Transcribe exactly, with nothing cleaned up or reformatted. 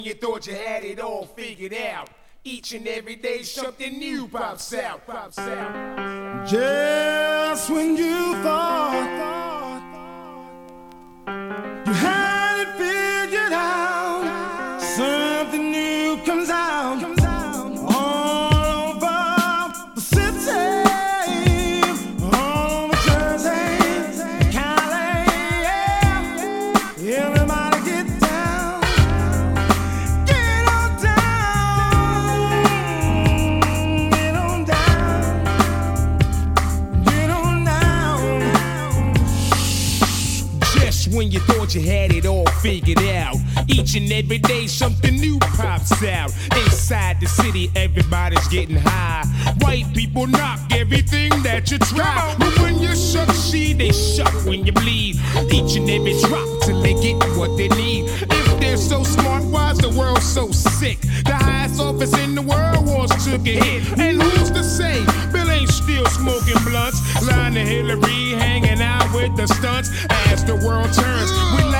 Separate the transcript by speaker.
Speaker 1: You thought you had it all figured out. Each and every day something new pops out, pops out.
Speaker 2: Just when you thought you had it figured out, something new comes out, comes out all over the city, all over Jersey, Cali, yeah. Everybody get down, get on down, get on down, get on down.
Speaker 1: Just when you thought you had it all figured out, each and every day something new pops out. Inside the city, everybody's getting high. White people knock everything that you try. But when you succeed, they suck when you bleed. Each and every drop till they get what they need. If they're so smart, why's the world so sick? The highest office in the world wants to get hit. And who's to say Bill ain't still smoking blunts? Lying to Hillary, hanging out with the stunts. As the world turns, when